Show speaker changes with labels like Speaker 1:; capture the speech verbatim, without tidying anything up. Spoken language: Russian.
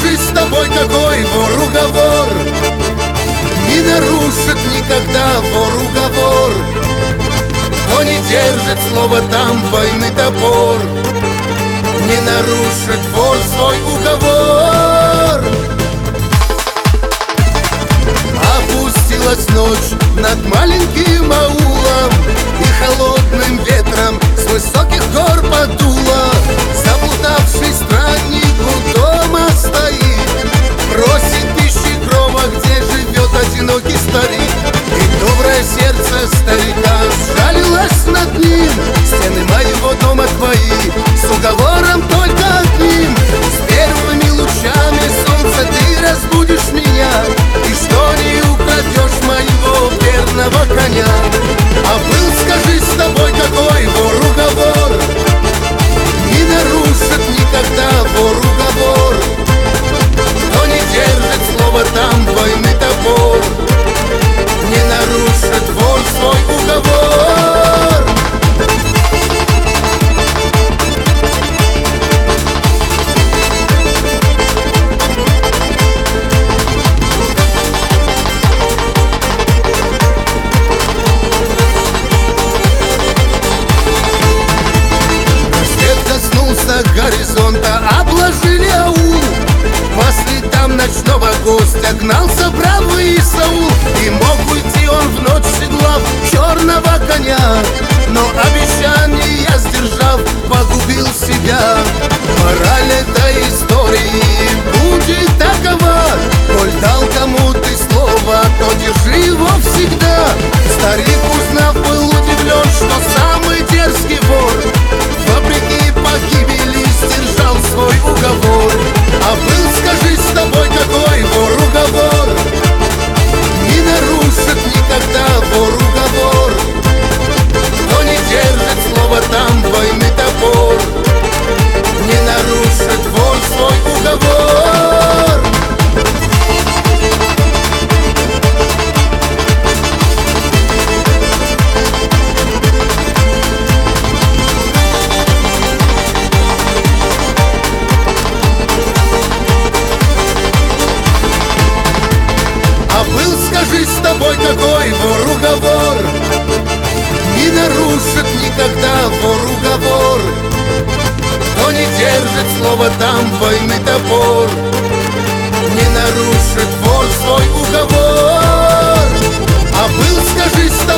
Speaker 1: скажи, с тобой какой вор уговор? Не нарушит никогда вор уговор. Кто не держит слово, там войны топор. Не нарушит вор свой уговор. Опустилась ночь над маленьким аулом, и холодным ветром с высоких гор подуло. Заблудавший странник у дома стоит, просит пищи крова, где живет одинокий старик. И доброе сердце старика сжалилось над ним. Стены моего дома твои, с уговором только одним. С первыми лучами солнца ты разбудишь меня, и что не украдешь моего верного коня. А был, скажи, с тобой какой вор уговор? Не нарушит никогда вор уговор. Кто не держит слово, там войны топор. Не нарушит вор свой уговор. Горизонта обложили аул. По следам ночного гостя гнался бравый Саул. И мог уйти он в ночь, седлав черного коня, но обещание я сдержав, погубил себя. Мораль этой истории будет такова: коль дал кому ты слово, то держи его всегда. Старик, узнав, был удивлен, что самый дерзкий вор вопреки погибели сдержал свой уговор. А был, скажи, с тобой какой вор уговор? Не нарушит никогда вор уговор. Кто не держит слово, там войны топор. Не нарушит вор свой уговор. Скажи, с тобой какой вор уговор? Не нарушит никогда вор уговор. Кто не держит слово, там войны топор. Не нарушит вор свой уговор. А был, скажи, с тобой